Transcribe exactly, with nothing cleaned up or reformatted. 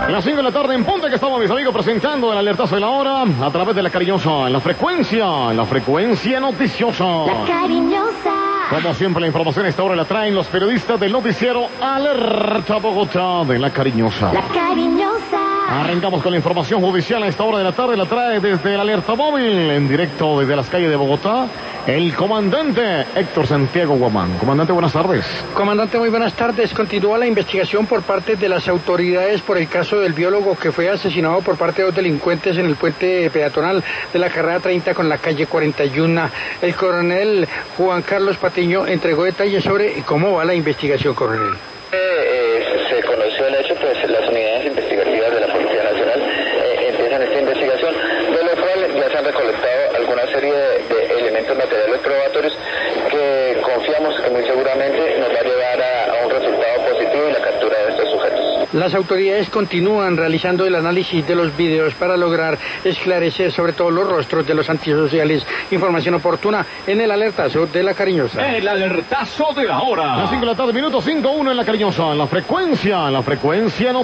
Las cinco de la tarde en punto que estamos, mis amigos, presentando el alertazo de la hora a través de La Cariñosa, en la frecuencia, en la frecuencia noticiosa. La Cariñosa. Como siempre, la información a esta hora la traen los periodistas del noticiero Alerta Bogotá de La Cariñosa. La Cariñosa. Arrancamos con la información judicial a esta hora de la tarde. La trae desde el Alerta Móvil, en directo desde las calles de Bogotá, el comandante Héctor Santiago Guamán. Comandante, buenas tardes. Comandante, muy buenas tardes. Continúa la investigación por parte de las autoridades por el caso del biólogo que fue asesinado por parte de dos delincuentes en el puente peatonal de la carrera treinta con la calle cuarenta y uno. El coronel Juan Carlos Patiño entregó detalles sobre cómo va la investigación, coronel. Eh, eh, se conoció el hecho, pues las unidades investigativas de la Policía Nacional eh, empiezan esta investigación, de lo cual ya se han recolectado alguna serie de, de elementos materiales probatorios que confiamos que muy seguramente nos va a llevar a, a un resultado positivo y la captura de estos sujetos. Las autoridades continúan realizando el análisis de los videos para lograr esclarecer sobre todo los rostros de los antisociales. Información oportuna en el alertazo de La Cariñosa. El alertazo de la hora. Las cinco de la tarde, minuto cinco uno en La Cariñosa, en la frecuencia, en la frecuencia no.